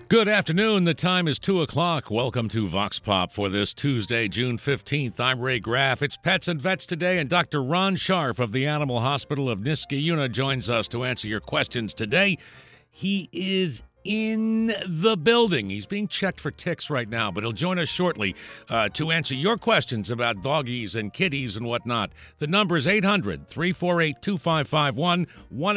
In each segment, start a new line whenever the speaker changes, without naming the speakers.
Good afternoon. The time is 2 o'clock. Welcome to Vox Pop for this Tuesday, June 15th. I'm Ray Graff. It's Pets and Vets today, and Dr. Ron Scharf of the Animal Hospital of Niskayuna joins us to answer your questions today. He is in the building. He's being checked for ticks right now, but he'll join us shortly to answer your questions about doggies and kitties and whatnot. The number is 800-348-2551,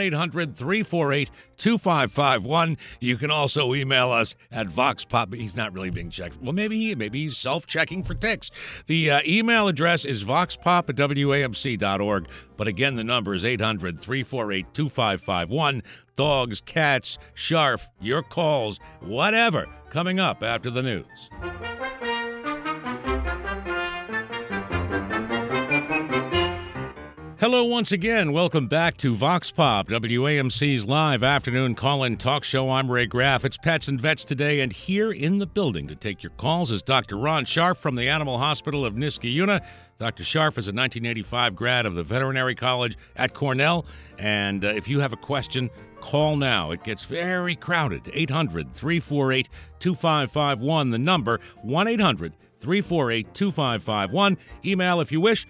1-800-348-2551. You can also email us at VoxPop. He's not really being checked. Well, maybe he's self-checking for ticks. The email address is voxpop@wamc.org. But again, the number is 800-348-2551. Dogs, cats, Scharf, your calls, whatever, coming up after the news. Hello once again. Welcome back to Vox Pop, WAMC's live afternoon call-in talk show. I'm Ray Graff. It's Pets and Vets today, and here in the building to take your calls is Dr. Ron Scharf from the Animal Hospital of Niskayuna. Dr. Scharf is a 1985 grad of the Veterinary College at Cornell, and if you have a question, call now. It gets very crowded. 800-348-2551. The number, 1-800-348-2551. Email if you wish,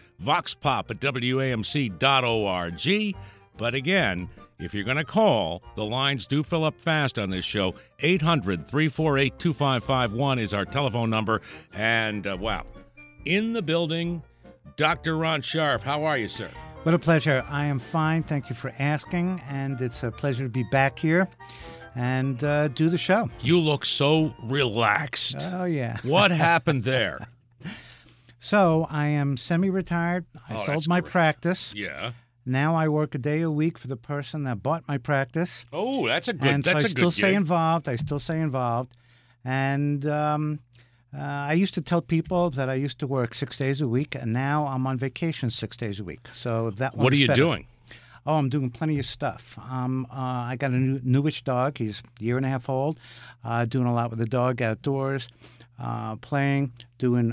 voxpop@wamc.org. But again, if you're going to call, the lines do fill up fast on this show. 800-348-2551 is our telephone number. And, wow, in the building, Dr. Ron Scharf. How are you, sir?
What a pleasure. I am fine. Thank you for asking. And it's a pleasure to be back here and do the show.
You look so relaxed.
Oh, yeah.
What happened there?
So I am semi-retired. I sold my practice.
Yeah.
Now I work a day a week for the person that bought my practice.
Oh, that's a good.
And
that's
so
a good.
I still stay involved. And I used to tell people that I used to work 6 days a week, and now I'm on vacation 6 days a week. So that.
What are you doing?
Oh, I'm doing plenty of stuff. I got a newish dog. He's a year and a half old. Doing a lot with the dog outdoors, playing, doing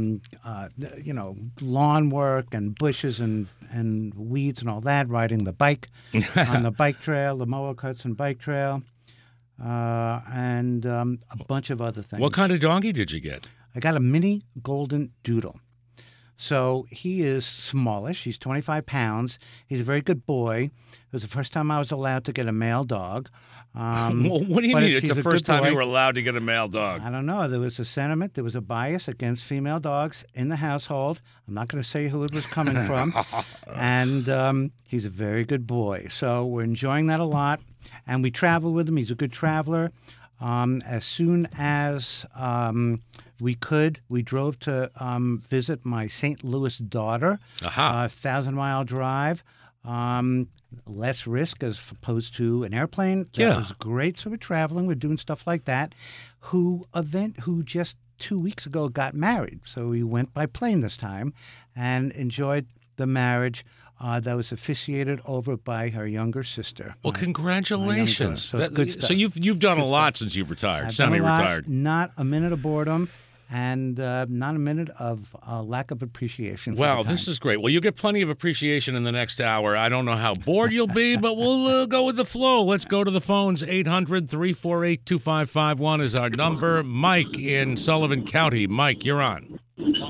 lawn work and bushes and weeds and all that. Riding the bike on the bike trail, the Mohawk Hudson bike trail, and a bunch of other things.
What kind of doggy did you get?
I got a mini golden doodle. So he is smallish. He's 25 pounds. He's a very good boy. It was the first time I was allowed to get a male dog.
Well, what do you mean it's the first time you were allowed to get a male dog?
I don't know. There was a sentiment. There was a bias against female dogs in the household. I'm not going to say who it was coming from. And he's a very good boy. So we're enjoying that a lot. And we travel with him. He's a good traveler. As soon as we could, we drove to visit my St. Louis daughter, 1,000-mile drive, less risk as opposed to an airplane. That was great. So we're traveling, we're doing stuff like that. Who just 2 weeks ago got married. So we went by plane this time and enjoyed the marriage. That was officiated over by her younger sister.
Well, congratulations!
So it's good stuff.
So you've done a lot since you've retired, semi-retired.
Not a minute of boredom, and not a minute of lack of appreciation.
Wow, this is great. Well, you'll get plenty of appreciation in the next hour. I don't know how bored you'll be, but we'll go with the flow. Let's go to the phones. 800-348-2551 is our number. Mike in Sullivan County. Mike, you're on.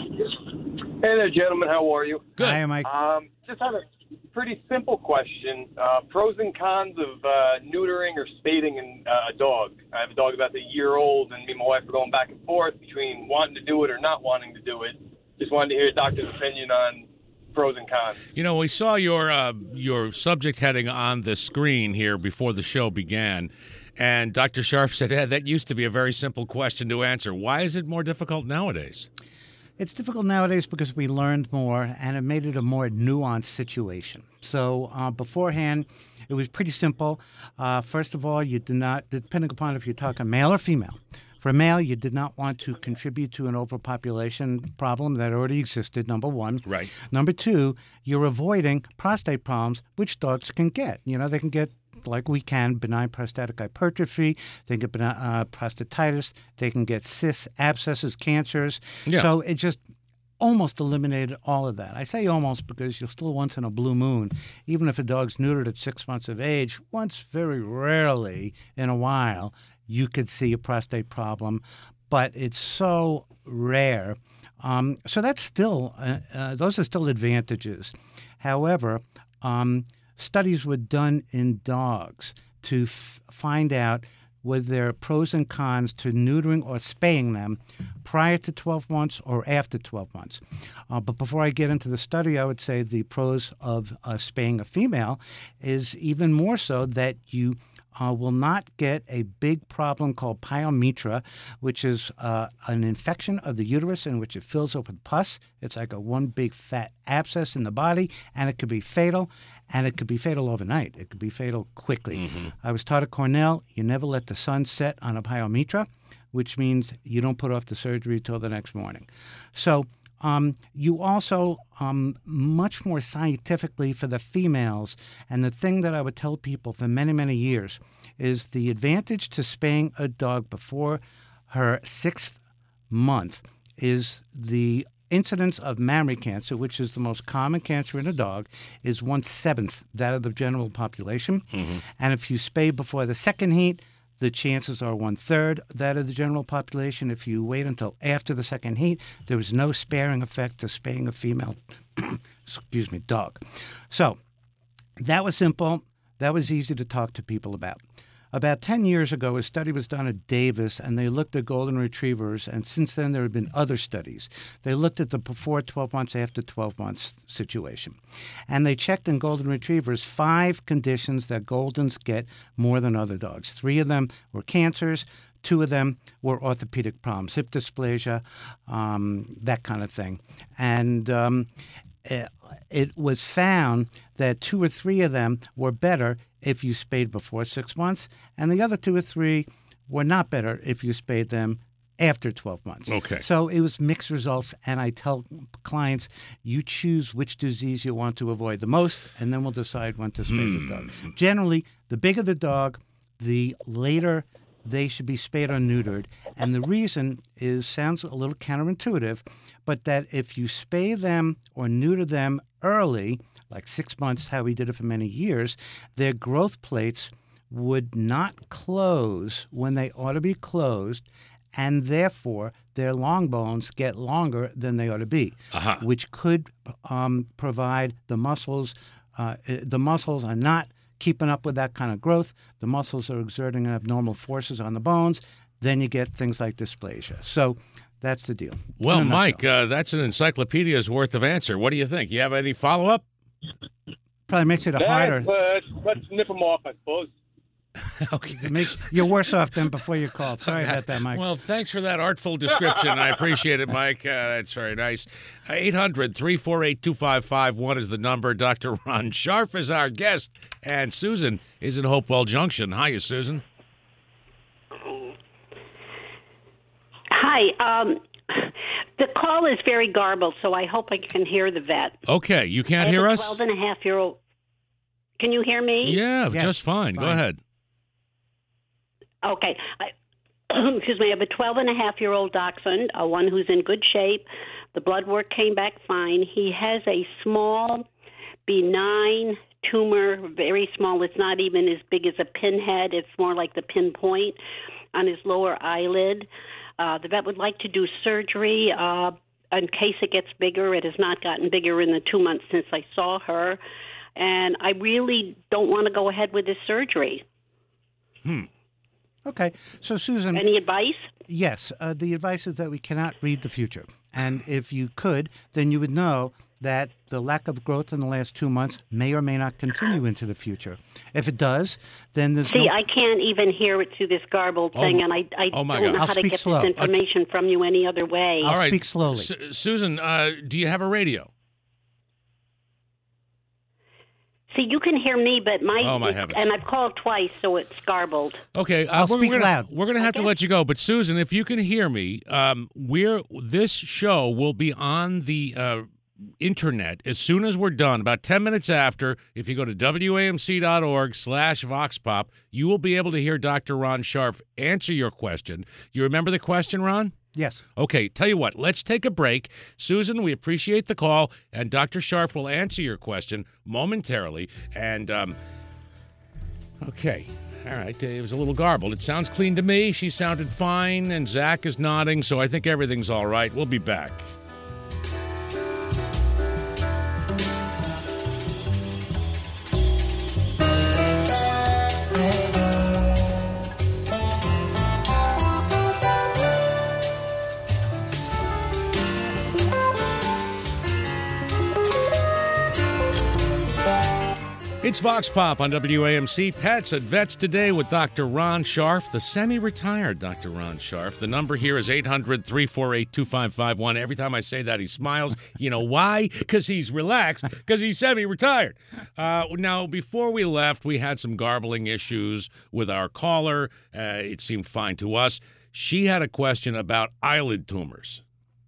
Hey there, gentlemen. How are you?
Good.
Hi, Mike.
Just have a pretty simple question. Pros and cons of neutering or spading a dog. I have a dog about a year old, and me and my wife are going back and forth between wanting to do it or not wanting to do it. Just wanted to hear a doctor's opinion on pros and cons.
You know, we saw your subject heading on the screen here before the show began, and Dr. Scharf said, that used to be a very simple question to answer. Why is it more difficult nowadays?
It's difficult nowadays because we learned more, and it made it a more nuanced situation. So beforehand, it was pretty simple. First of all, you did not, depending upon if you're talking male or female. For a male, you did not want to contribute to an overpopulation problem that already existed, number one.
Right.
Number two, you're avoiding prostate problems, which dogs can get. You know, they can get, like we can, benign prostatic hypertrophy. They can get prostatitis. They can get cysts, abscesses, cancers.
Yeah.
So it just almost eliminated all of that. I say almost because you'll still once in a blue moon, even if a dog's neutered at 6 months of age, once very rarely in a while, you could see a prostate problem, but it's so rare. So that's still, those are still advantages. However, studies were done in dogs to find out were there pros and cons to neutering or spaying them prior to 12 months or after 12 months. But before I get into the study, I would say the pros of spaying a female is even more so that you will not get a big problem called pyometra, which is an infection of the uterus in which it fills up with pus. It's like a one big fat abscess in the body, and it could be fatal, and it could be fatal overnight. It could be fatal quickly. I was taught at Cornell, you never let the sun set on a pyometra, which means you don't put off the surgery till the next morning. So you also, much more scientifically for the females, and the thing that I would tell people for many, many years is the advantage to spaying a dog before her 6th month is the incidence of mammary cancer, which is the most common cancer in a dog, is 1/7 that of the general population. And if you spay before the second heat, the chances are 1/3 that of the general population. If you wait until after the second heat, there is no sparing effect to spaying a female dog. So that was simple. That was easy to talk to people about. About 10 years ago, a study was done at Davis, and they looked at golden retrievers, and since then there have been other studies. They looked at the before 12 months, after 12 months situation. And they checked in golden retrievers 5 conditions that Goldens get more than other dogs. 3 of them were cancers, 2 of them were orthopedic problems, hip dysplasia, that kind of thing. And it was found that 2 or 3 of them were better if you spayed before 6 months, and the other 2 or 3 were not better if you spayed them after 12 months.
Okay.
So it was mixed results, and I tell clients, you choose which disease you want to avoid the most, and then we'll decide when to spay the dog. Generally, the bigger the dog, the later they should be spayed or neutered. And the reason sounds a little counterintuitive, but that if you spay them or neuter them early, like 6 months, how we did it for many years, their growth plates would not close when they ought to be closed, and therefore their long bones get longer than they ought to be, which could provide the muscles. The muscles are not keeping up with that kind of growth. The muscles are exerting abnormal forces on the bones. Then you get things like dysplasia. So that's the deal.
Well, Mike, that's an encyclopedia's worth of answer. What do you think? You have any follow-up?
Probably makes it harder.
Let's nip them off, I suppose.
Okay.
You're worse off than before you called. Sorry about that, Mike.
Well, thanks for that artful description. I appreciate it, Mike. That's very nice. 800-348-2551 is the number. Dr. Ron Scharf is our guest, and Susan is in Hopewell Junction. Hiya, Susan.
Hi. The call is very garbled, so I hope I can hear the vet.
Okay, you can't hear us?
12-and-a-half-year-old. Can you hear me?
Yeah, just fine. Go ahead.
Okay. Excuse me. I have a 12-and-a-half-year-old dachshund, one who's in good shape. The blood work came back fine. He has a small, benign tumor, very small. It's not even as big as a pinhead. It's more like the pinpoint on his lower eyelid. The vet would like to do surgery in case it gets bigger. It has not gotten bigger in the 2 months since I saw her. And I really don't want to go ahead with this surgery.
Okay. So, Susan.
Any advice?
Yes. The advice is that we cannot read the future. And if you could, then you would know that the lack of growth in the last 2 months may or may not continue into the future. If it does, then there's
I can't even hear it through this garbled thing, and I don't know how to get this information from you any other way.
I'll speak slowly.
Susan, do you have a radio?
See, you can hear me, but
my heavens.
And I've called twice, so it's garbled.
Okay,
I'll speak loud.
We're going to have to let you go. But, Susan, if you can hear me, this show will be on the internet as soon as we're done, about 10 minutes after. If you go to wamc.org/voxpop, you will be able to hear Dr. Ron Scharf answer your question. You remember the question, Ron?
Yes.
Okay, tell you what, let's take a break. Susan, we appreciate the call, and Dr. Scharf will answer your question momentarily. And, okay, All right, it was a little garbled. It sounds clean to me. She sounded fine, and Zach is nodding, so I think everything's all right. We'll be back. It's Vox Pop on WAMC. Pets and Vets today with Dr. Ron Scharf, the semi-retired Dr. Ron Scharf. The number here is 800-348-2551. Every time I say that, he smiles. You know why? Because he's relaxed, because he's semi-retired. Now, before we left, we had some garbling issues with our caller. It seemed fine to us. She had a question about eyelid tumors.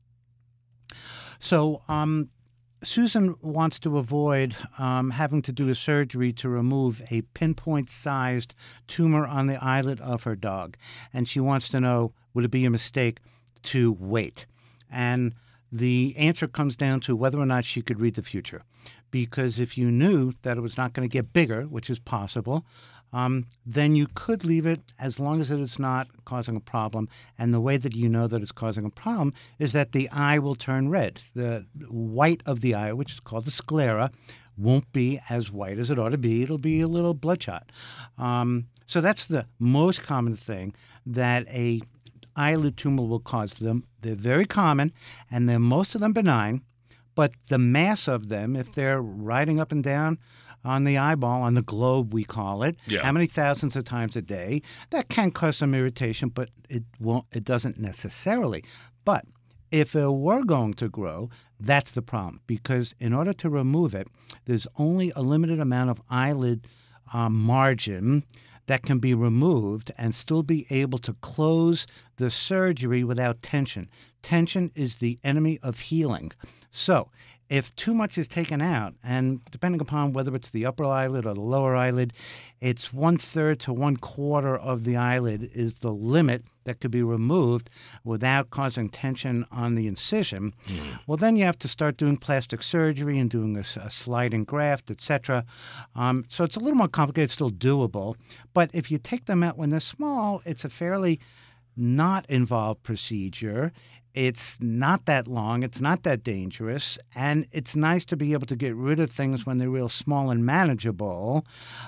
So, Susan wants to avoid having to do a surgery to remove a pinpoint-sized tumor on the eyelid of her dog. And she wants to know, would it be a mistake to wait? And the answer comes down to whether or not she could read the future. Because if you knew that it was not going to get bigger, which is possible, then you could leave it as long as it is not causing a problem. And the way that you know that it's causing a problem is that the eye will turn red. The white of the eye, which is called the sclera, won't be as white as it ought to be. It'll be a little bloodshot. So that's the most common thing that a eyelid tumor will cause them. They're very common, and they're most of them benign. But the mass of them, if they're riding up and down on the eyeball, on the globe we call it, how many thousands of times a day, that can cause some irritation, but it doesn't necessarily. But if it were going to grow, that's the problem, because in order to remove it, there's only a limited amount of eyelid margin that can be removed and still be able to close the surgery without tension. Tension is the enemy of healing. So if too much is taken out, and depending upon whether it's the upper eyelid or the lower eyelid, it's 1/3 to 1/4 of the eyelid is the limit that could be removed without causing tension on the incision. Well, then you have to start doing plastic surgery and doing a sliding graft, etc. So it's a little more complicated, still doable. But if you take them out when they're small, it's a fairly not involved procedure. It's not that long, it's not that dangerous, and it's nice to be able to get rid of things when they're real small and manageable.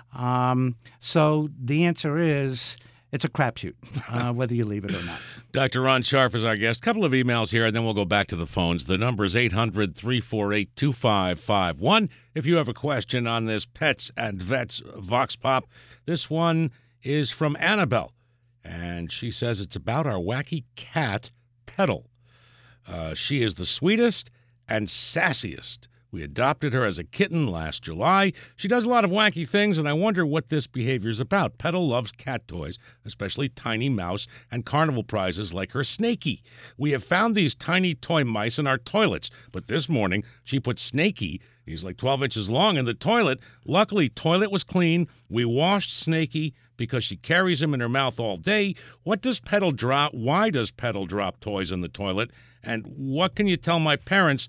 So the answer is, it's a crapshoot, whether you leave it or not.
Dr. Ron Scharf is our guest. A couple of emails here, and then we'll go back to the phones. The number is 800-348-2551. If you have a question on this Pets and Vets Vox Pop, this one is from Annabelle, and she says it's about our wacky cat, Petal. She is the sweetest and sassiest. We adopted her as a kitten last July. She does a lot of wacky things, and I wonder what this behavior is about. Petal loves cat toys, especially tiny mouse and carnival prizes like her Snakey. We have found these tiny toy mice in our toilets, but this morning she put Snakey, he's like 12 inches long, in the toilet. Luckily, toilet was clean. We washed Snakey because she carries him in her mouth all day. What does Petal drop? Why does Petal drop toys in the toilet? And what can you tell my parents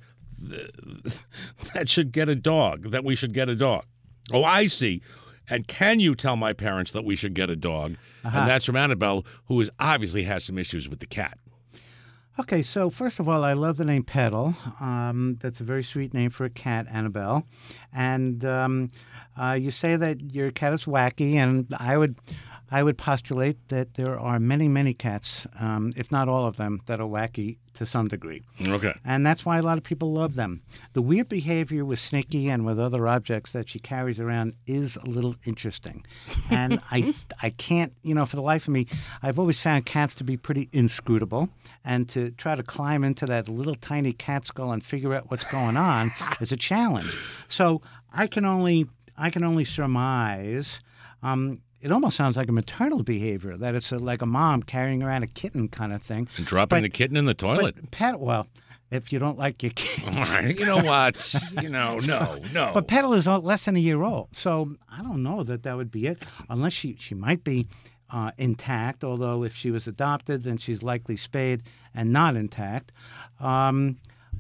that should get a dog, that we should get a dog? Oh, I see. And can you tell my parents that we should get a dog? And that's from Annabelle, who obviously has some issues with the cat.
Okay, so first of all, I love the name Petal. That's a very sweet name for a cat, Annabelle. And you say that your cat is wacky, and I would postulate that there are many, many cats, if not all of them, that are wacky to some degree.
Okay.
And that's why a lot of people love them. The weird behavior with Snakey and with other objects that she carries around is a little interesting. And I can't, for the life of me, I've always found cats to be pretty inscrutable. And to try to climb into that little tiny cat skull and figure out what's going on is a challenge. So I can only surmise. It almost sounds like a maternal behavior, that it's like a mom carrying around a kitten kind of thing.
And dropping the kitten in the toilet.
Well, if you don't like your kitten.
All right, you know what? No.
But Petal is less than a year old, so I don't know that would be it, unless she might be intact, although if she was adopted, then she's likely spayed and not intact.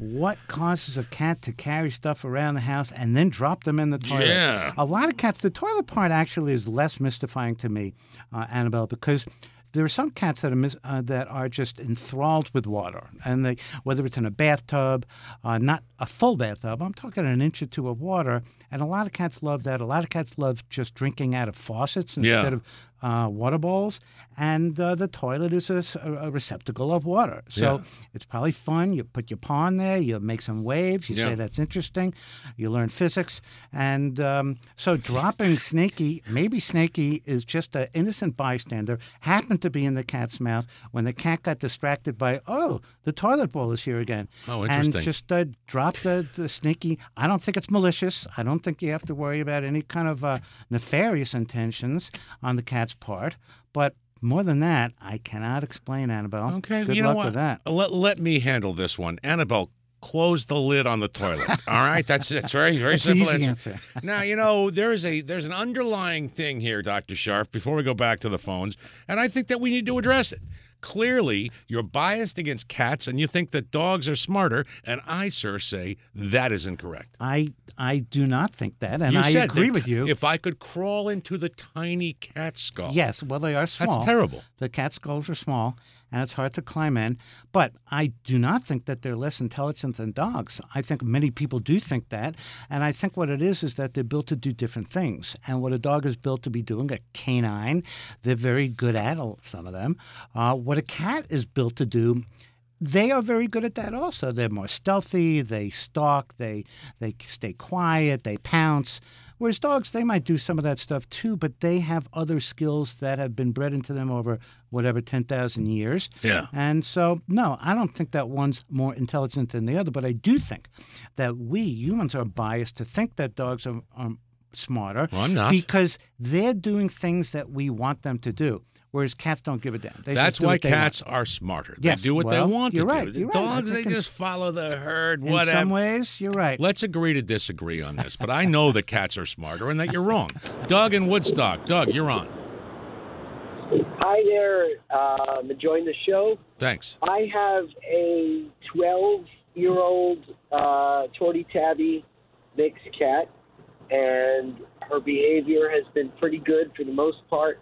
what causes a cat to carry stuff around the house and then drop them in the toilet.
Yeah.
A lot of cats, the toilet part actually is less mystifying to me, Annabelle, because there are some cats that are just enthralled with water, and whether it's in a bathtub, not a full bathtub, I'm talking an inch or two of water, and a lot of cats love that. A lot of cats love just drinking out of faucets instead of water bowls, and the toilet is a receptacle of water. So it's probably fun. You put your paw in there, you make some waves, you say that's interesting, you learn physics, and so dropping Snaky, maybe Snaky is just an innocent bystander, happened to be in the cat's mouth when the cat got distracted by, the toilet bowl is here again.
Oh, interesting.
And just dropped the Snaky. I don't think it's malicious. I don't think you have to worry about any kind of nefarious intentions on the cat's part. But more than that, I cannot explain, Annabelle.
Okay,
Good
you know
luck
what?
with that.
Let me handle this one. Annabelle, close the lid on the toilet. All right, that's very
That's
simple
an easy answer.
Now, there's an underlying thing here, Dr. Scharf, before we go back to the phones, and I think that we need to address it. Clearly, you're biased against cats, and you think that dogs are smarter, and I, sir, say that is incorrect.
I do not think that, and
You
I
said
agree
that
with you.
If I could crawl into the tiny cat skull.
Yes, well, they are small.
That's terrible.
The cat skulls are small, and it's hard to climb in. But I do not think that they're less intelligent than dogs. I think many people do think that, and I think what it is that they're built to do different things. And what a dog is built to be doing, a canine, they're very good at, some of them. What a cat is built to do, they are very good at that also. They're more stealthy, they stalk, they stay quiet, they pounce. Whereas dogs, they might do some of that stuff too, but they have other skills that have been bred into them over, 10,000 years.
Yeah.
And so, no, I don't think that one's more intelligent than the other, but I do think that we humans are biased to think that dogs are smarter.
Well, I'm not.
Because they're doing things that we want them to do. Whereas cats don't give a damn.
That's why cats are smarter. They
Yes,
do what they
well,
want to
you're right,
do.
you're right.
Dogs,
I
they
think
just follow the herd,
In
whatever.
some ways, you're right.
Let's agree to disagree on this, but I know that cats are smarter and that you're wrong. Doug in Woodstock. Doug, you're on.
Hi there. Enjoying the show.
Thanks.
I have a 12-year-old Tortie Tabby mixed cat, and her behavior has been pretty good for the most part.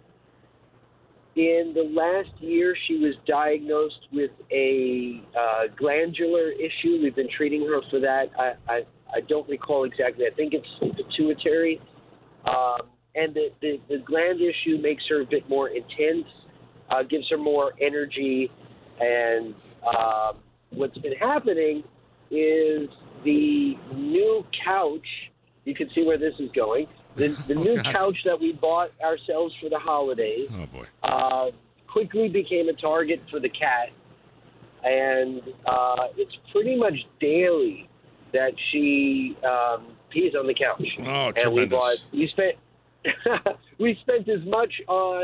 In the last year, she was diagnosed with a glandular issue. We've been treating her for that. I don't recall exactly. I think it's pituitary. And the gland issue makes her a bit more intense, gives her more energy. And what's been happening is the new couch, you can see where this is going, the new couch that we bought ourselves for the holidays quickly became a target for the cat. And it's pretty much daily that she pees on the couch.
Oh,
and
tremendous.
we spent as much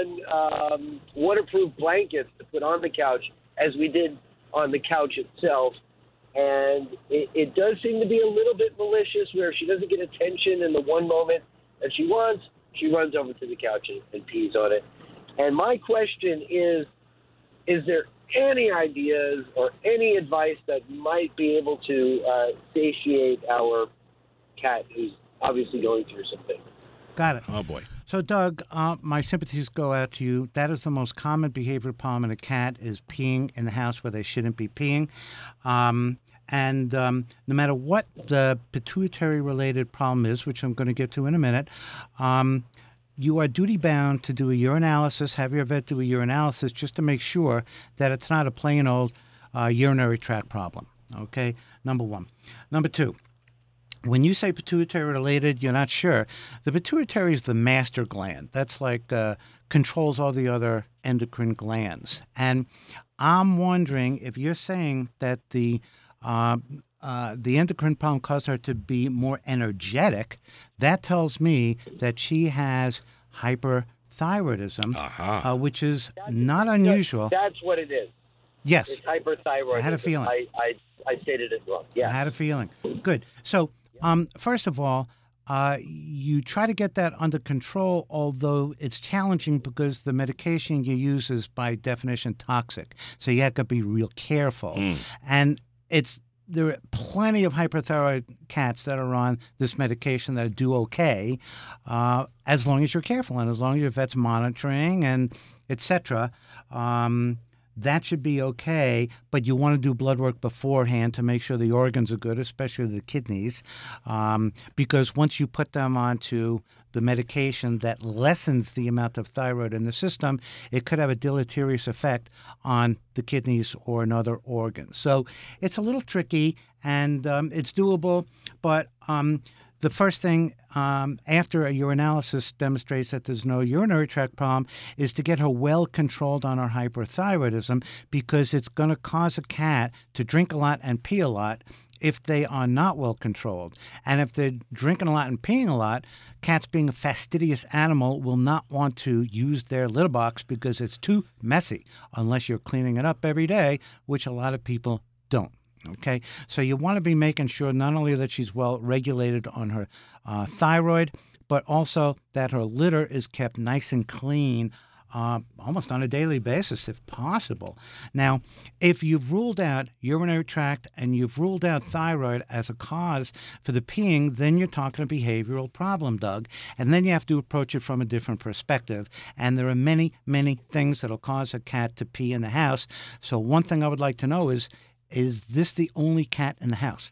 on waterproof blankets to put on the couch as we did on the couch itself. And it does seem to be a little bit malicious, where she doesn't get attention in the one moment that she wants, she runs over to the couch and pees on it. And my question is there any ideas or any advice that might be able to satiate our cat who's obviously going through something?
Got it.
Oh, boy.
So, Doug, my sympathies go out to you. That is the most common behavior problem in a cat, is peeing in the house where they shouldn't be peeing. And no matter what the pituitary-related problem is, which I'm going to get to in a minute, you are duty-bound to do a urinalysis, have your vet do a urinalysis, just to make sure that it's not a plain old urinary tract problem, okay? Number one. Number two, when you say pituitary-related, you're not sure. The pituitary is the master gland. That's like controls all the other endocrine glands. And I'm wondering if you're saying that the endocrine problem caused her to be more energetic, that tells me that she has hyperthyroidism, which is not unusual.
That's what it is.
Yes.
It's hyperthyroidism.
I had a feeling.
I stated it wrong. Yeah.
I had a feeling. Good. So, first of all, you try to get that under control, although it's challenging because the medication you use is by definition toxic. So you have to be real careful. And it's there are plenty of hyperthyroid cats that are on this medication that do okay, as long as you're careful and as long as your vet's monitoring and etc. That should be okay, but you want to do blood work beforehand to make sure the organs are good, especially the kidneys, because once you put them onto the medication that lessens the amount of thyroid in the system, it could have a deleterious effect on the kidneys or another organ. So it's a little tricky, and it's doable, but the first thing after a urinalysis demonstrates that there's no urinary tract problem is to get her well controlled on her hyperthyroidism, because it's going to cause a cat to drink a lot and pee a lot if they are not well controlled. And if they're drinking a lot and peeing a lot, cats, being a fastidious animal, will not want to use their litter box because it's too messy unless you're cleaning it up every day, which a lot of people don't. Okay, so you want to be making sure not only that she's well regulated on her thyroid, but also that her litter is kept nice and clean almost on a daily basis, if possible. Now, if you've ruled out urinary tract and you've ruled out thyroid as a cause for the peeing, then you're talking a behavioral problem, Doug. And then you have to approach it from a different perspective. And there are many, many things that'll cause a cat to pee in the house. So one thing I would like to know is this the only cat in the house?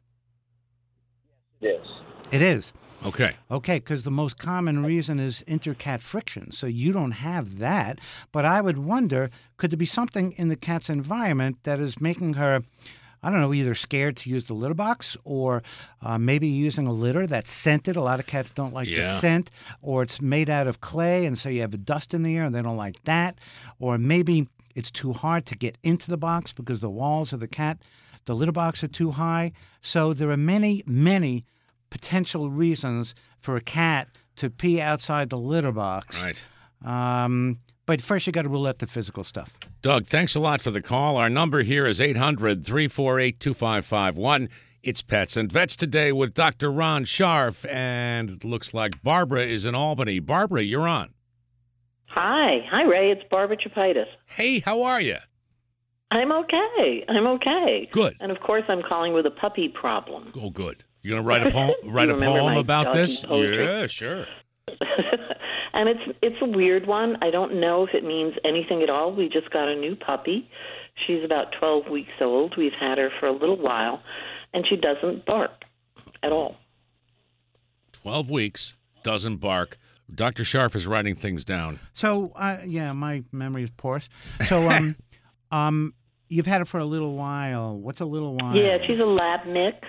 Yes.
It is.
Okay.
Okay, because the most common reason is intercat friction. So you don't have that. But I would wonder, could there be something in the cat's environment that is making her, I don't know, either scared to use the litter box, or maybe using a litter that's scented. A lot of cats don't like the scent, or it's made out of clay, and so you have a dust in the air, and they don't like that. Or maybe it's too hard to get into the box because the walls of the litter box are too high. So there are many, many potential reasons for a cat to pee outside the litter box.
Right.
But first, you got to rule out the physical stuff.
Doug, thanks a lot for the call. Our number here is 800-348-2551. It's Pets and Vets today with Dr. Ron Scharf, and it looks like Barbara is in Albany. Barbara, you're on.
Hi, Ray. It's Barbara Chapitis.
Hey, how are you?
I'm okay.
Good.
And of course, I'm calling with a puppy problem.
Oh, good. You gonna write a poem? Write a poem about this? Yeah, sure.
And it's a weird one. I don't know if it means anything at all. We just got a new puppy. She's about 12 weeks old. We've had her for a little while, and she doesn't bark at all.
12 weeks, doesn't bark. Dr. Scharf is writing things down.
So, my memory is porous. So, you've had it for a little while. What's a little while?
Yeah, she's a lab mix.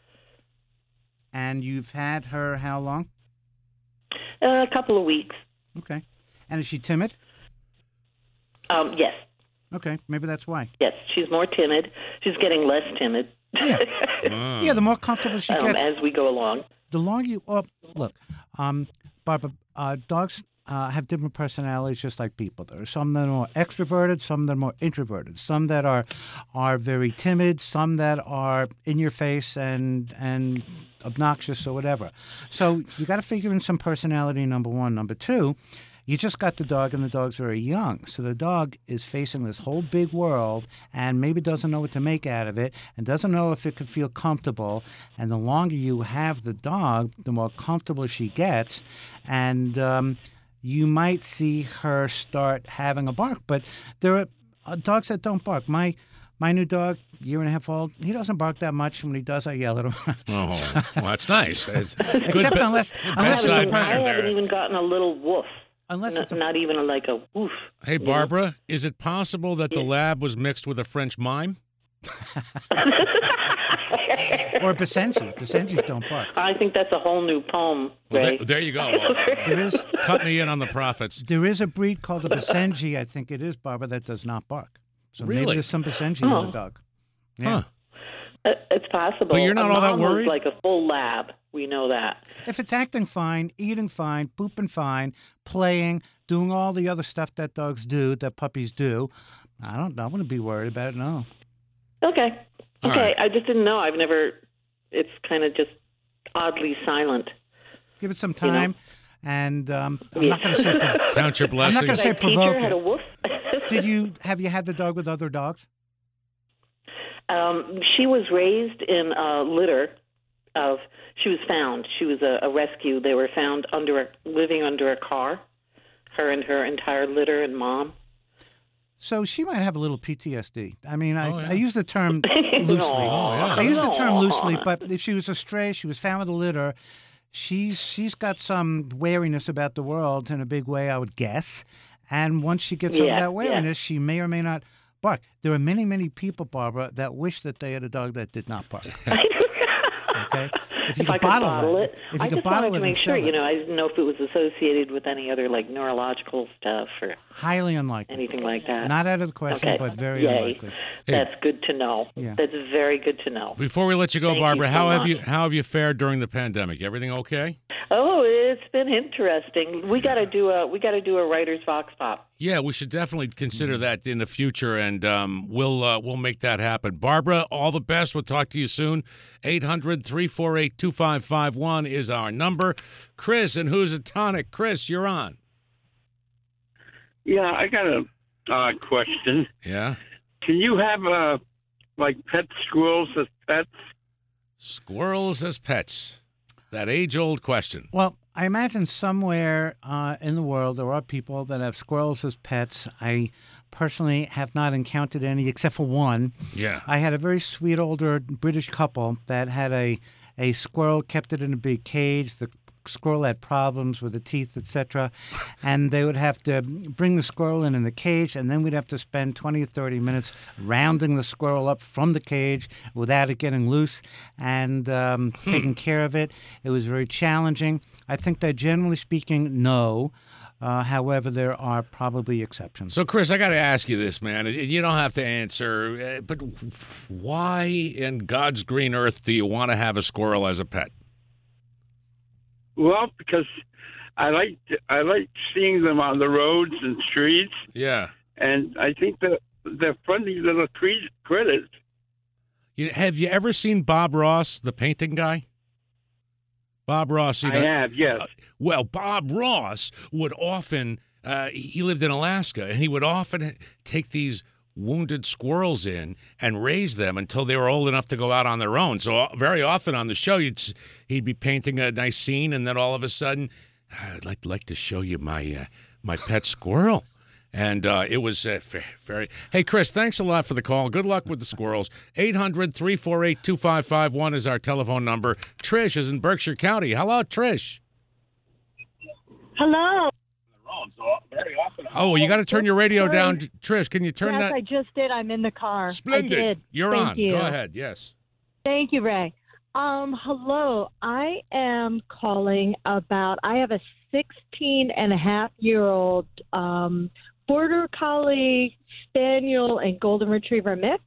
And you've had her how long?
A couple of weeks.
Okay. And is she timid?
Yes.
Okay, maybe that's why.
Yes, she's more timid. She's getting less timid.
Yeah. Yeah, the more comfortable she gets.
As we go along.
The longer you... Oh, look, Barbara, dogs have different personalities just like people. There are some that are more extroverted, some that are more introverted, some that are very timid, some that are in your face and obnoxious or whatever. So you got to figure in some personality, number one. Number two, you just got the dog and the dog's very young. So the dog is facing this whole big world and maybe doesn't know what to make out of it and doesn't know if it could feel comfortable. And the longer you have the dog, the more comfortable she gets. And you might see her start having a bark. But there are dogs that don't bark. My new dog, year and a half old, he doesn't bark that much. When he does, I yell at him.
Oh, well, that's nice. It's
Except unless it's a
I
person.
haven't even gotten a little woof.
Unless it's
not even like a woof.
Hey, Barbara, is it possible that the lab was mixed with a French mime?
Or Basenji. Basenjis don't bark.
I think that's a whole new poem,
Well,
Ray.
there you go. Well,
There is
cut me in on the profits.
there is a breed called a Basenji, I think it is, Barbara, that does not bark. So maybe
Really?
there's some Basenji in the dog. Yeah.
Huh.
It's possible.
But you're not all that
mom was
worried?
like a full lab. We know that.
If it's acting fine, eating fine, pooping fine, playing, doing all the other stuff that dogs do, that puppies do, I wouldn't be worried about it, no.
Okay.
All
Okay.
right.
I just didn't know. It's kind of just oddly silent.
Give it some time, and I'm not going to say...
Count your
I'm not
blessings.
going to say
Did I teach her
provoke
how to
it.
woof?
Have you had the dog with other dogs?
She was raised in a litter of. She was found. She was a rescue. They were found living under a car. Her and her entire litter and mom.
So she might have a little PTSD. I mean, I
yeah.
use the term loosely.
yeah.
I use the term loosely, but if she was a stray, she was found with a litter. She's got some wariness about the world in a big way, I would guess. And once she gets over that wariness, she may or may not bark. There are many, many people, Barbara, that wish that they had a dog that did not bark. Okay?
If I could bottle it.
If you
I
could
just
bottle
wanted to
it
make
and
sure,
sell it.
I didn't know if it was associated with any other neurological stuff or
Highly unlikely.
anything like that.
Not out of the question,
Okay.
but very
Yay.
unlikely.
That's good to know.
Yeah.
That's very good to know.
Before we let you go,
Thank
Barbara,
you so
how
much.
have you fared during the pandemic? Everything okay?
Oh, it's been interesting. We got to do a writer's Vox Pop.
Yeah, we should definitely consider that in the future, and we'll make that happen. Barbara, all the best. We'll talk to you soon. 800-348-2551 is our number. Chris in Housatonic. Chris, you're on.
Yeah, I got a question.
Yeah?
Can you have pet squirrels as pets?
Squirrels as pets. That age-old question.
Well, I imagine somewhere in the world there are people that have squirrels as pets. I personally have not encountered any except for one.
Yeah.
I had a very sweet older British couple that had a squirrel, kept it in a big cage. The squirrel had problems with the teeth, etc. And they would have to bring the squirrel in the cage, and then we'd have to spend 20 or 30 minutes rounding the squirrel up from the cage without it getting loose and taking care of it. It was very challenging. I think that generally speaking, no. However, there are probably exceptions.
So, Chris, I got to ask you this, man. You don't have to answer, but why in God's green earth do you want to have a squirrel as a pet?
Well, because I like seeing them on the roads and streets.
Yeah.
And I think that they're friendly little critters.
Have you ever seen Bob Ross, the painting guy? Bob Ross.
I have, yes.
Well, Bob Ross would often, he lived in Alaska, and he would often take these wounded squirrels in and raise them until they were old enough to go out on their own. So very often on the show, he'd be painting a nice scene, and then all of a sudden, I'd like to show you my pet squirrel. And it was very. Hey, Chris, thanks a lot for the call. Good luck with the squirrels. 800-348-2551 is our telephone number. Trish is in Berkshire County. Hello, Trish.
Hello.
Oh, you got to turn your radio down. Trish, can you turn
Yes,
that?
I just did. I'm in the car.
Splendid.
I did.
You're
Thank
on.
You.
Go ahead. Yes.
Thank you, Ray. Hello. I am calling about, I have a 16-and-a-half-year-old Border Collie, Spaniel, and Golden Retriever mix.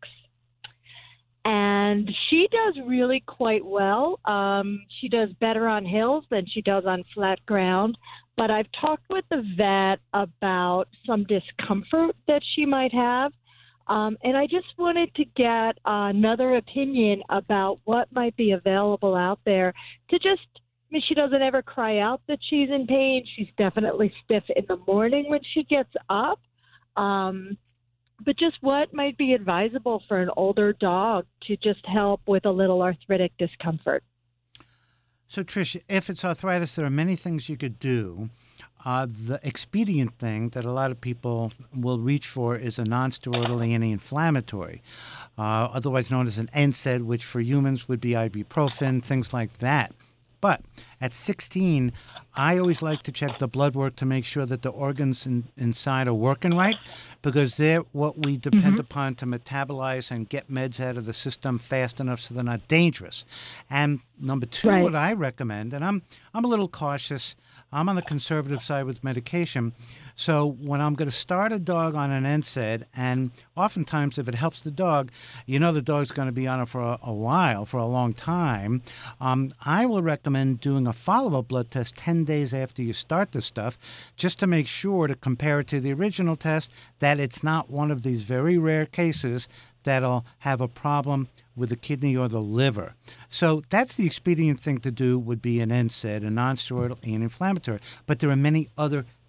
And she does really quite well. She does better on hills than she does on flat ground. But I've talked with the vet about some discomfort that she might have. And I just wanted to get another opinion about what might be available out there to just, I mean, she doesn't ever cry out that she's in pain. She's definitely stiff in the morning when she gets up. But just what might be advisable for an older dog to just help with a little arthritic discomfort?
So, Trish, if it's arthritis, there are many things you could do. The expedient thing that a lot of people will reach for is a non-steroidal anti-inflammatory, otherwise known as an NSAID, which for humans would be ibuprofen, things like that. But at 16, I always like to check the blood work to make sure that the organs inside are working right, because they're what we depend upon to metabolize and get meds out of the system fast enough so they're not dangerous. And number two, what I recommend, and I'm a little cautious, I'm on the conservative side with medication. So when I'm going to start a dog on an NSAID, and oftentimes if it helps the dog, you know the dog's going to be on it for a while, for a long time, I will recommend doing a follow-up blood test 10 days after you start the stuff, just to make sure to compare it to the original test, that it's not one of these very rare cases that'll have a problem with the kidney or the liver. So that's the expedient thing to do, would be an NSAID, a non-steroidal anti-inflammatory. But there are many other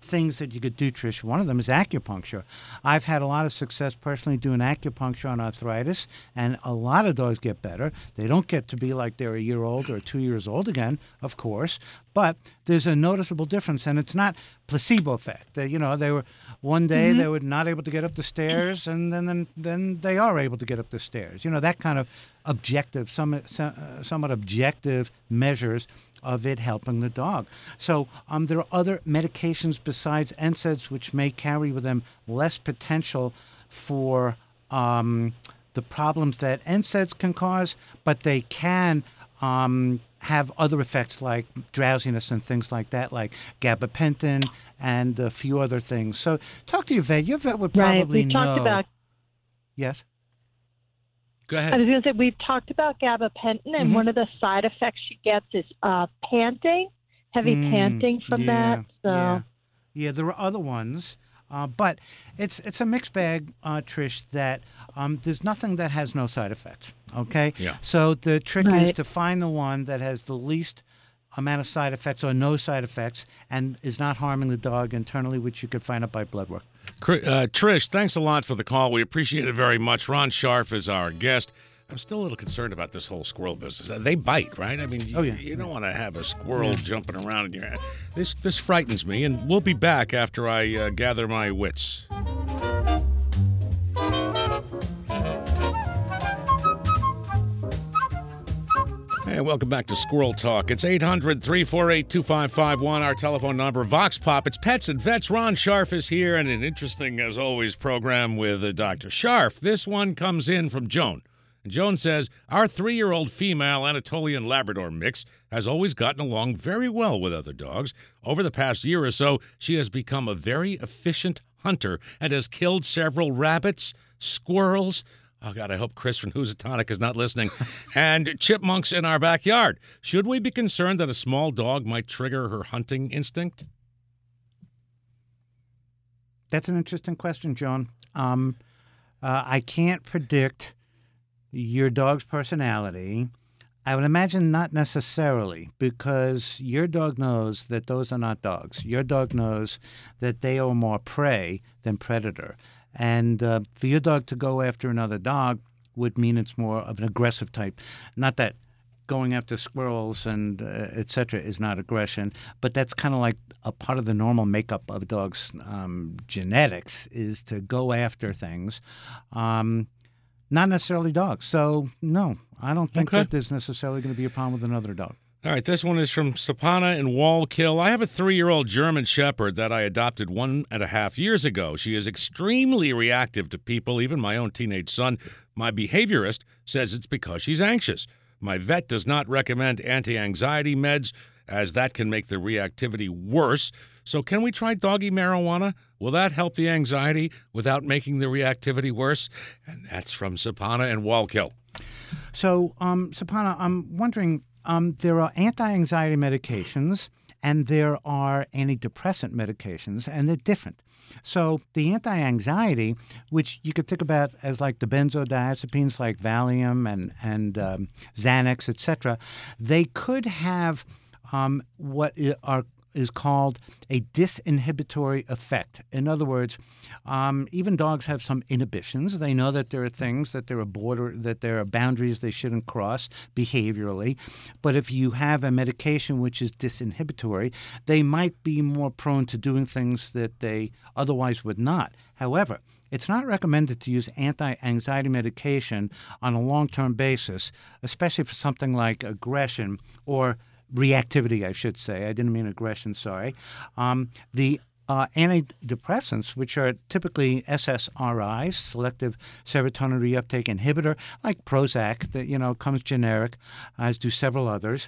things that you could do, Trish. One of them is acupuncture. I've had a lot of success personally doing acupuncture on arthritis, and a lot of dogs get better. They don't get to be like they're a year old or 2 years old again, of course, but there's a noticeable difference, and it's not placebo effect. They were one day they were not able to get up the stairs, and then they are able to get up the stairs. That kind of objective, somewhat objective measures of it helping the dog. So there are other medications besides NSAIDs which may carry with them less potential for the problems that NSAIDs can cause, but they can have other effects like drowsiness and things like that, like gabapentin and a few other things. So talk to your vet. Your vet would probably know.
Talked about.
Yes?
Go ahead.
I was going to say, we've talked about gabapentin, and one of the side effects she gets is panting, heavy panting from that. So.
Yeah, there are other ones, but it's a mixed bag, Trish, that there's nothing that has no side effects, okay?
Yeah.
So the trick is to find the one that has the least amount of side effects or no side effects and is not harming the dog internally, which you could find out by blood work.
Trish, thanks a lot for the call. We appreciate it very much. Ron Scharf is our guest. I'm still a little concerned about this whole squirrel business. They bite, right? I mean, you don't want to have a squirrel jumping around in your hand. This frightens me, and we'll be back after I gather my wits. Hey, welcome back to Squirrel Talk. It's 800-348-2551, our telephone number. Vox Pop, it's Pets and Vets. Ron Scharf is here, and an interesting, as always, program with Dr. Scharf. This one comes in from Joan. And Joan says, our 3-year-old female Anatolian Labrador mix has always gotten along very well with other dogs. Over the past year or so, she has become a very efficient hunter and has killed several rabbits, squirrels, oh, God, I hope Chris from Housatonic is not listening, and chipmunks in our backyard. Should we be concerned that a small dog might trigger her hunting instinct?
That's an interesting question, Joan. I can't predict your dog's personality. I would imagine not necessarily, because your dog knows that those are not dogs. Your dog knows that they are more prey than predator. And for your dog to go after another dog would mean it's more of an aggressive type. Not that going after squirrels and et cetera is not aggression, but that's kind of like a part of the normal makeup of a dog's genetics is to go after things, not necessarily dogs. So, no, I don't think that there's necessarily going to be a problem with another dog.
All right, this one is from Sapana in Wallkill. I have a 3-year-old German Shepherd that I adopted 1.5 years ago. She is extremely reactive to people, even my own teenage son. My behaviorist says it's because she's anxious. My vet does not recommend anti-anxiety meds, as that can make the reactivity worse. So can we try doggy marijuana? Will that help the anxiety without making the reactivity worse? And that's from Sapana in Wallkill.
So, Sapana, I'm wondering... there are anti-anxiety medications and there are antidepressant medications, and they're different. So the anti-anxiety, which you could think about as like the benzodiazepines like Valium and Xanax, etc., they could have what is called a disinhibitory effect. In other words, even dogs have some inhibitions. They know that there are things, that there are boundaries they shouldn't cross behaviorally. But if you have a medication which is disinhibitory, they might be more prone to doing things that they otherwise would not. However, it's not recommended to use anti-anxiety medication on a long-term basis, especially for something like aggression or reactivity, I should say. I didn't mean aggression, sorry. The antidepressants, which are typically SSRIs, selective serotonin reuptake inhibitor, like Prozac, that comes generic, as do several others,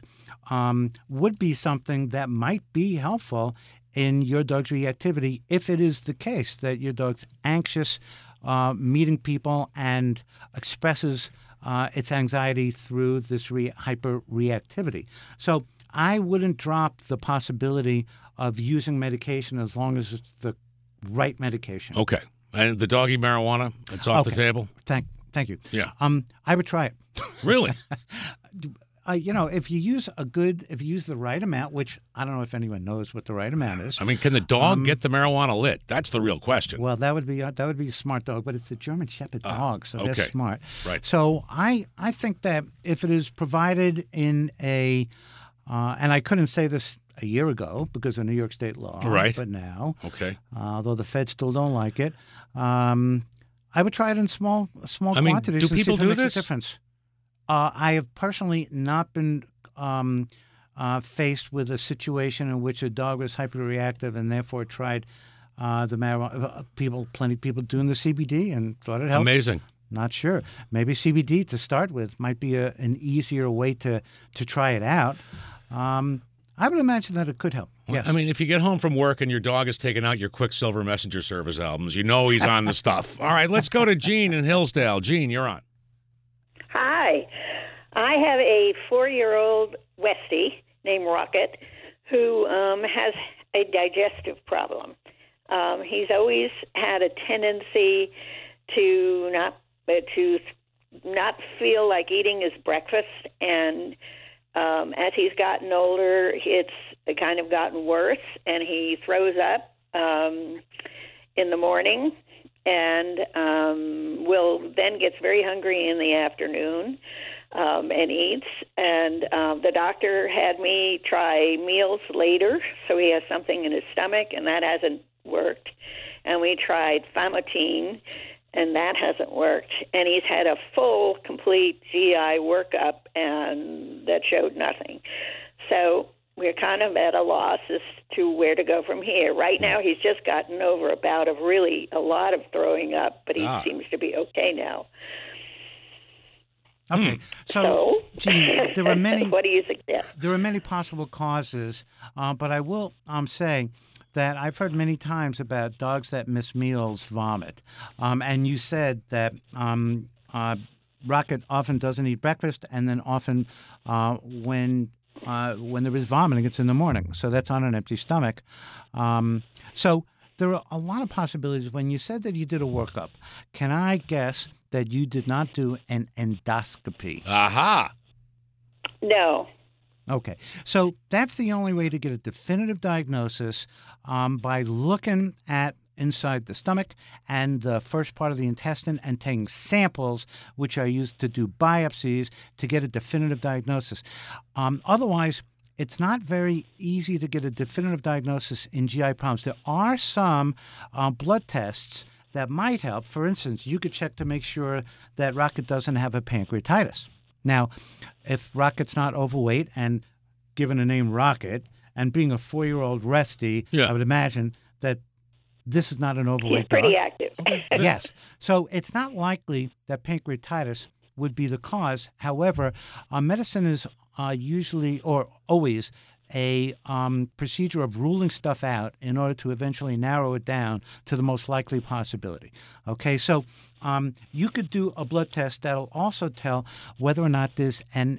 would be something that might be helpful in your dog's reactivity if it is the case that your dog's anxious, meeting people, and expresses its anxiety through this hyper-reactivity. So I wouldn't drop the possibility of using medication as long as it's the right medication.
Okay. And the doggy marijuana, it's off the table?
Thank you.
Yeah.
I would try it.
Really?
if you use the right amount, which I don't know if anyone knows what the right amount is.
I mean, can the dog get the marijuana lit? That's the real question.
Well, that would be a smart dog, but it's a German Shepherd dog, so they're smart.
Right.
So I think that if it is provided in a, and I couldn't say this a year ago because of New York State law,
right?
But now,
okay.
Although the feds still don't like it, I would try it in small quantities.
Do people do this?
Difference. I have personally not been faced with a situation in which a dog was hyperreactive and therefore tried the marijuana. Plenty of people doing the CBD and thought it helped.
Amazing.
Not sure. Maybe CBD to start with might be an easier way to try it out. I would imagine that it could help. Yes.
I mean, if you get home from work and your dog has taken out your Quicksilver Messenger Service albums, you know he's on the stuff. All right, let's go to Jean in Hillsdale. Jean, you're on.
Hi. I have a 4-year-old Westie named Rocket who has a digestive problem. He's always had a tendency to not feel like eating his breakfast, and as he's gotten older, it's kind of gotten worse, and he throws up in the morning and then gets very hungry in the afternoon and eats. And the doctor had me try meals later, so he has something in his stomach, and that hasn't worked. And we tried Famotine, and that hasn't worked. And he's had a full, complete GI workup, and that showed nothing. So we're kind of at a loss as to where to go from here. Right now, he's just gotten over a bout of a lot of throwing up, but he seems to be okay now.
Okay, so Jean, there are many.
What do you suggest?
There are many possible causes, but I will say that I've heard many times about dogs that miss meals vomit, and you said that Rocket often doesn't eat breakfast, and then often when there is vomiting, it's in the morning. So that's on an empty stomach. So there are a lot of possibilities. When you said that you did a workup, can I guess that you did not do an endoscopy?
Aha!
No.
Okay. So that's the only way to get a definitive diagnosis, by looking at inside the stomach and the first part of the intestine and taking samples, which are used to do biopsies to get a definitive diagnosis. Otherwise, it's not very easy to get a definitive diagnosis in GI problems. There are some blood tests that might help. For instance, you could check to make sure that Rocket doesn't have a pancreatitis. Now, if Rocket's not overweight and given a name Rocket and being a 4-year-old Resty, I would imagine that this is not an overweight dog.
He's pretty active.
Yes. So it's not likely that pancreatitis would be the cause. However, medicine is usually or always a procedure of ruling stuff out in order to eventually narrow it down to the most likely possibility. Okay, so you could do a blood test that'll also tell whether or not this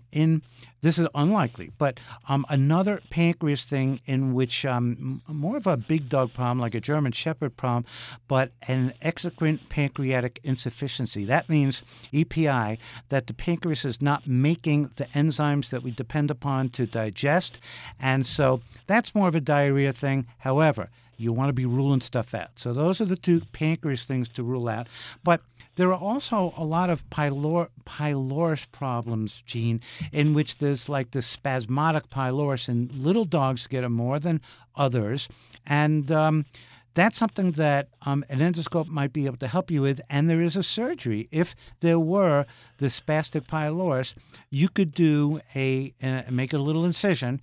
is unlikely, but another pancreas thing in which more of a big dog problem, like a German Shepherd problem, but an exocrine pancreatic insufficiency. That means EPI, that the pancreas is not making the enzymes that we depend upon to digest, and so that's more of a diarrhea thing. However, you want to be ruling stuff out. So those are the two pancreas things to rule out. But there are also a lot of pylorus problems, Gene, in which there's like the spasmodic pylorus, and little dogs get it more than others. And that's something that an endoscope might be able to help you with, and there is a surgery. If there were the spastic pylorus, you could do make a little incision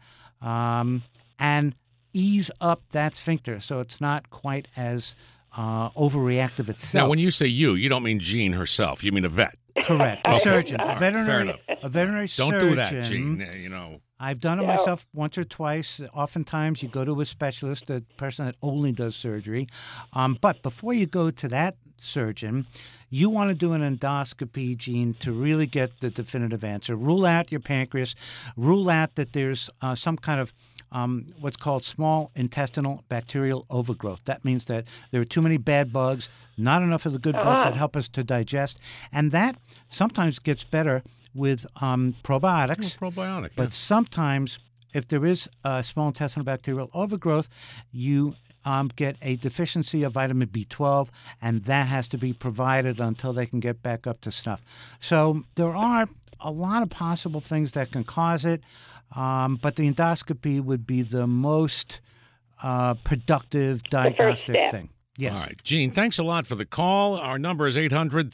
and ease up that sphincter so it's not quite as overreactive itself.
Now, when you say you don't mean Jean herself. You mean a vet.
Correct. A surgeon. A
veterinary
surgeon.
Don't do that, Jean.
I've done it myself once or twice. Oftentimes, you go to a specialist, a person that only does surgery. But before you go to that surgeon, you want to do an endoscopy, Gene, to really get the definitive answer. Rule out your pancreas. Rule out that there's some kind of what's called small intestinal bacterial overgrowth. That means that there are too many bad bugs, not enough of the good bugs that help us to digest. And that sometimes gets better with probiotics.
Probiotic.
But sometimes, if there is small intestinal bacterial overgrowth, you get a deficiency of vitamin B12, and that has to be provided until they can get back up to snuff. So there are a lot of possible things that can cause it, but the endoscopy would be the most productive diagnostic thing. Yes.
All right. Gene, thanks a lot for the call. Our number is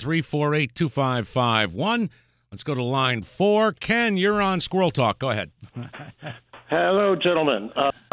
800-348-2551. Let's go to line 4. Ken, you're on Squirrel Talk. Go ahead.
Hello, gentlemen.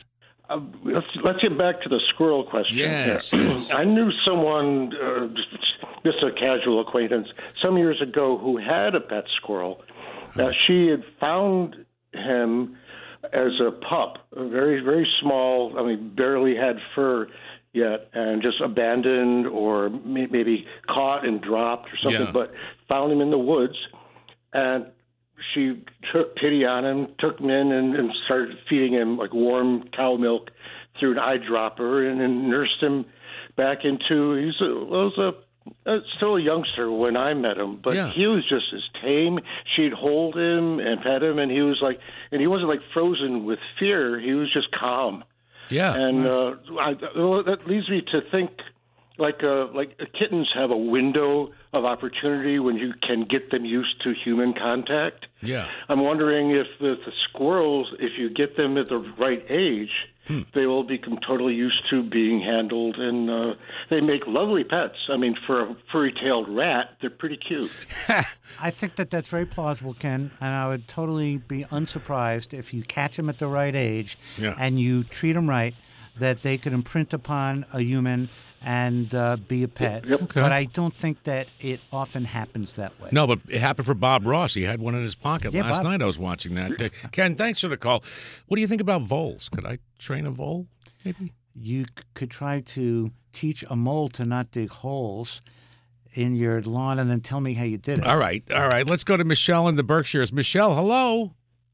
Let's get back to the squirrel question.
Yes.
I knew someone, just a casual acquaintance, some years ago who had a pet squirrel. She had found him as a pup, very, very small, barely had fur yet, and just abandoned or maybe caught and dropped or something, but found him in the woods. And she took pity on him, took him in, and started feeding him like warm cow milk through an eyedropper, and then nursed him back into. He was still a youngster when I met him, but he was just as tame. She'd hold him and pet him, and he was like, and he wasn't like frozen with fear. He was just calm.
Yeah,
and that leads me to think. Like kittens have a window of opportunity when you can get them used to human contact.
Yeah.
I'm wondering if the squirrels, if you get them at the right age, they will become totally used to being handled, and they make lovely pets. For a furry-tailed rat, they're pretty cute.
I think that's very plausible, Ken, and I would totally be unsurprised if you catch them at the right age and you treat them right, that they could imprint upon a human and be a pet.
Yep.
Okay.
But I don't think that it often happens that way.
No, but it happened for Bob Ross. He had one in his pocket last
Bob.
night. I was watching that. Ken, thanks for the call. What do you think about voles? Could I train a vole, maybe?
You could try to teach a mole to not dig holes in your lawn and then tell me how you did it.
All right. Let's go to Michelle in the Berkshires. Michelle, hello.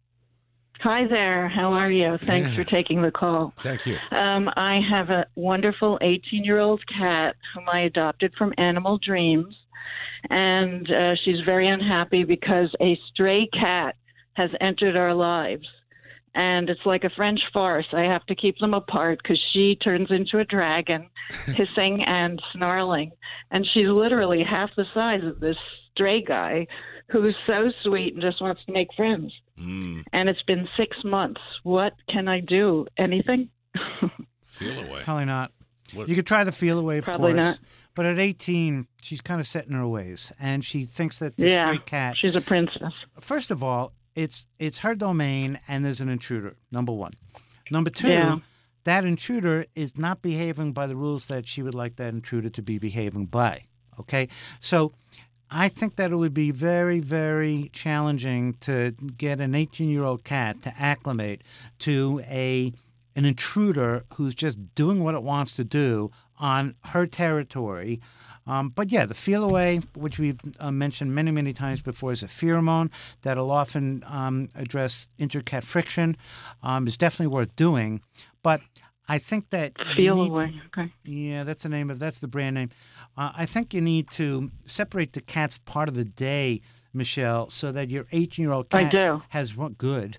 Hi there. How are you? Thanks for taking the call.
Thank you.
I have a wonderful 18-year-old cat whom I adopted from Animal Dreams, and she's very unhappy because a stray cat has entered our lives. And it's like a French farce. I have to keep them apart because she turns into a dragon, hissing and snarling. And she's literally half the size of this stray guy who's so sweet and just wants to make friends. And it's been 6 months. What can I do? Anything?
Feel away.
Probably not. You could try the feel away, of
Probably
course.
not.
But at 18, she's kind of set in her ways, and she thinks that the stray cat.
She's a princess.
First of all, it's her domain, and there's an intruder. Number one. Number two, that intruder is not behaving by the rules that she would like that intruder to be behaving by. Okay, so I think that it would be very, very challenging to get an 18-year-old cat to acclimate to an intruder who's just doing what it wants to do on her territory. But yeah, the feel away, which we've mentioned many, many times before, is a pheromone that'll often address inter-cat friction, is definitely worth doing. But I think that
feel away. Okay.
Yeah, that's the brand name. I think you need to separate the cat's part of the day, Michelle, so that your 18-year-old cat has good.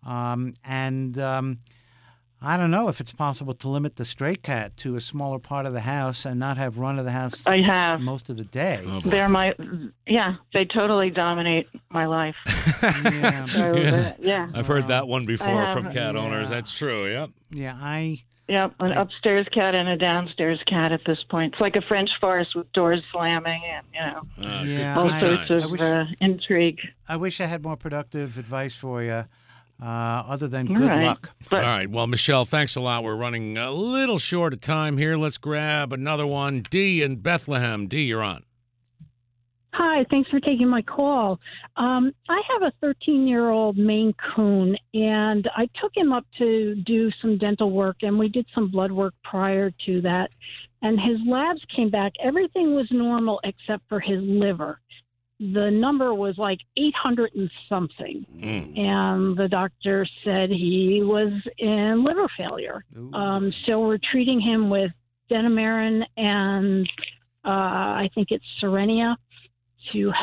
I don't know if it's possible to limit the stray cat to a smaller part of the house and not have run of the house most of the day.
Oh,
they totally dominate my life.
I've heard that one before from cat owners. That's true, yep.
Yeah,
an upstairs cat and a downstairs cat at this point. It's like a French farce with doors slamming and, all sorts of intrigue.
I wish I had more productive advice for you. Other than good luck.
All right. Well, Michelle, thanks a lot. We're running a little short of time here. Let's grab another one. Dee in Bethlehem. Dee, you're on.
Hi. Thanks for taking my call. I have a 13-year-old Maine Coon, and I took him up to do some dental work, and we did some blood work prior to that. And his labs came back. Everything was normal except for his liver. The number was like 800 and something. And the doctor said he was in liver failure. So we're treating him with Denamarin and I think it's Serenia to help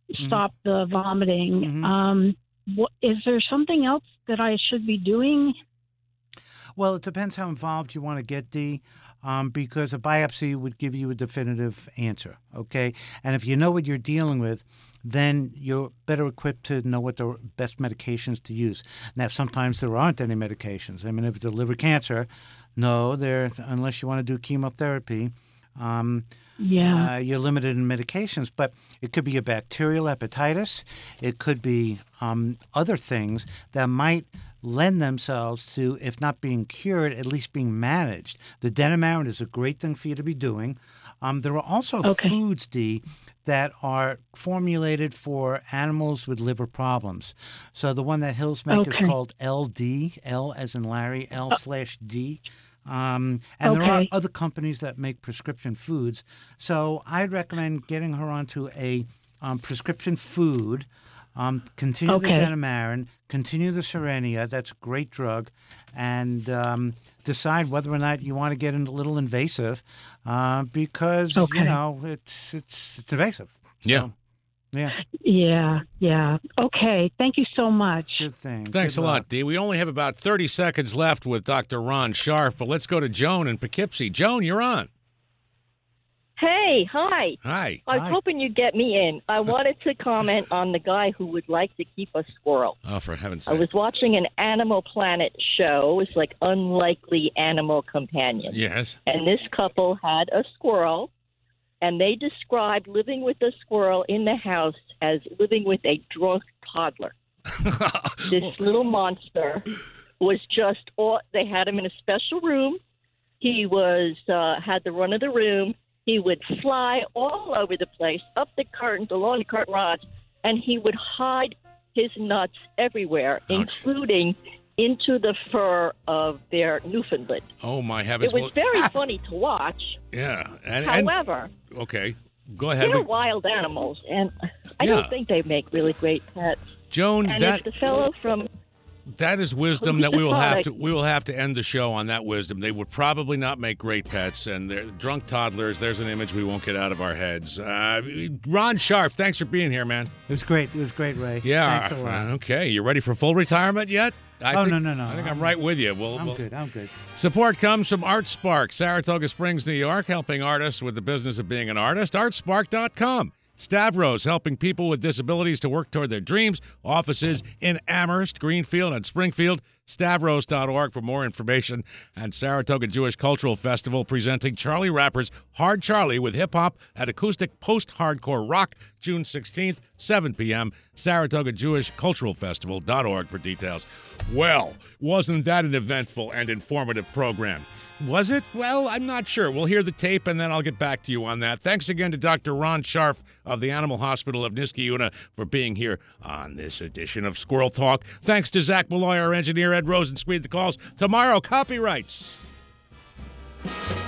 stop the vomiting.
Mm-hmm.
Is there something else that I should be doing?
Well, it depends how involved you want to get, Dee, because a biopsy would give you a definitive answer, okay? And if you know what you're dealing with, then you're better equipped to know what the best medications to use. Now, sometimes there aren't any medications. I mean, if it's a liver cancer, no, unless you want to do chemotherapy, you're limited in medications. But it could be a bacterial hepatitis. It could be other things that might lend themselves to, if not being cured, at least being managed. The Denamarin is a great thing for you to be doing. There are also foods, Dee, that are formulated for animals with liver problems. So the one that Hills make is called LD, L as in Larry, L/D. And there are other companies that make prescription foods. So I'd recommend getting her onto a prescription food. Continue the Denamarin, continue the Serenia. That's a great drug. And decide whether or not you want to get a little invasive because, you know, it's invasive. So,
Yeah. Okay. Thank you so much.
Good thing.
Thanks a lot, Dee. We only have about 30 seconds left with Dr. Ron Scharf, but let's go to Joan in Poughkeepsie. Joan, you're on.
Hey, hi.
Hi.
I was hoping you'd get me in. I wanted to comment on the guy who would like to keep a squirrel.
Oh, for heaven's
sake. I was watching an Animal Planet show. It's like Unlikely Animal Companions.
Yes.
And this couple had a squirrel, and they described living with a squirrel in the house as living with a drunk toddler. This little monster was just they had him in a special room. He was had the run of the room. He would fly all over the place, up the curtains, along the curtain rods, and he would hide his nuts everywhere, including into the fur of their Newfoundland.
Oh, my heavens.
It was very funny to watch.
Yeah.
However,
okay, go ahead.
They're wild animals, and I don't think they make really great pets.
Joan,
and it's the fellow from...
That is wisdom that we will have to end the show on that wisdom. They would probably not make great pets, and they're drunk toddlers. There's an image we won't get out of our heads. Ron Scharf, thanks for being here, man.
It was great. It was great, Ray.
Yeah.
Thanks a lot.
Okay, you ready for full retirement yet?
No.
I think I'm right with you.
I'm good.
Support comes from ArtSpark, Saratoga Springs, New York, helping artists with the business of being an artist. ArtSpark.com. Stavros, helping people with disabilities to work toward their dreams. Offices in Amherst, Greenfield, and Springfield. Stavros.org for more information. And Saratoga Jewish Cultural Festival presenting Charlie Rapper's Hard Charlie with hip-hop at acoustic post-hardcore rock, June 16th, 7 p.m. Saratoga Jewish Cultural Festival.org for details. Well, wasn't that an eventful and informative program? Was it? Well, I'm not sure. We'll hear the tape, and then I'll get back to you on that. Thanks again to Dr. Ron Scharf of the Animal Hospital of Niskayuna for being here on this edition of Squirrel Talk. Thanks to Zach Malloy, our engineer, Ed Rosen, Speed the Calls. Tomorrow, copyrights.